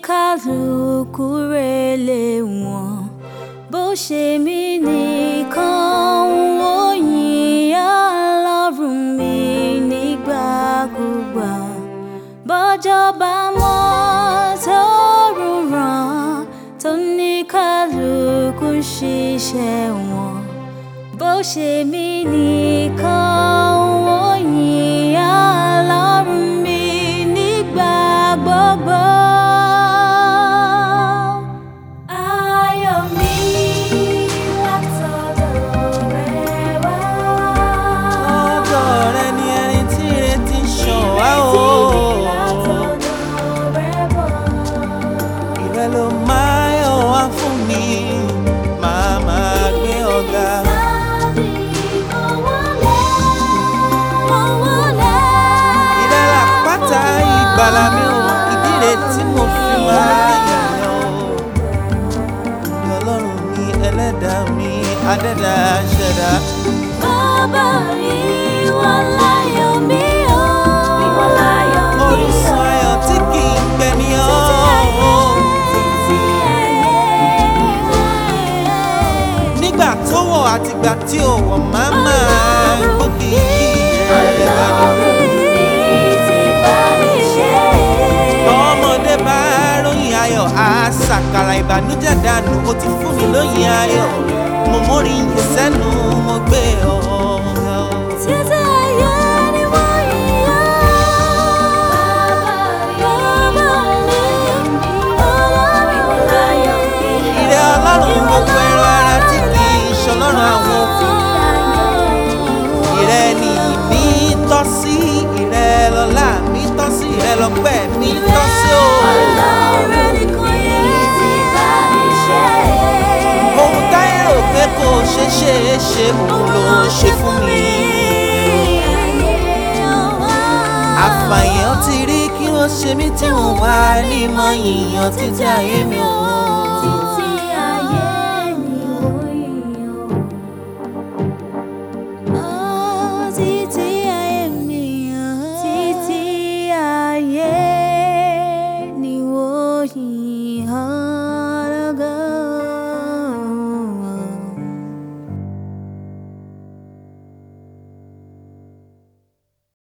kálukú relé wọn bó ṣe mí nìkan ó yìn Ọlọ́run mi nígbàkúgbà bọ́jọ́ bá mọ́ tóòrùn ràn tó ní kálukú ṣiṣẹ́ wọn bó ṣe mí nìkan ó yìn Ọlọ́run mi nígbà gbogbo. Ayọ̀ mi látọ̀dọ̀ rẹ wá. Ọ̀dọ̀ rẹ ni ẹni tí ìrètí ń ṣàn wá o. Ìrẹ ló máa yọ̀ wá fún mi, màá máa gbé ọ̀gá. Ìrẹ làpáta ìgbàlà mi o, ìdí rẹ̀ tí mo fi máa yàn ọ́. Ọlọ́run mi, ẹlẹ́dàá mi, adẹ́dà ṣẹ̀dá. Bàbá ìwọ láyọ̀ mi o, ìwọ láyọ̀ mi o. Orísun ayọ̀ tí kì í gbẹ̀mí ọ́. Nígbà tó wọ̀ àtìgbà tí ò wọ̀ máa máa gbógi ọmọdé bá ròyìn ayọ̀ àṣàkàrà ìbànújẹ́ dànù ó ti fún mi lóyìn ayọ̀ mo mórí yìí sẹ́nu mo gbé ọ. Títí ayé ni wọ́n yíyá. Bàbá mi, ìwọ láyọ̀ mi. Ìrẹ Ọlọ́run gbogbo ẹran ara tí kì í ṣọlọ́run àwọn òfin. Ìrẹ ni mi tọ́ sí, ìrẹ lọ́lá mi tọ́ sí, ìrẹ lọ́pẹ́ mi tọ́ sí o. Ọlọ́run nìkan yìí ti bá mi ṣe. Ohun táyé rò pé kò ṣeé ṣe òun ló ṣe fún mi. Àfàyàn ti rí kí wọ́n ṣe mí tí wọ́n wá ní mọ́ yìnyín títí ayé mi ò.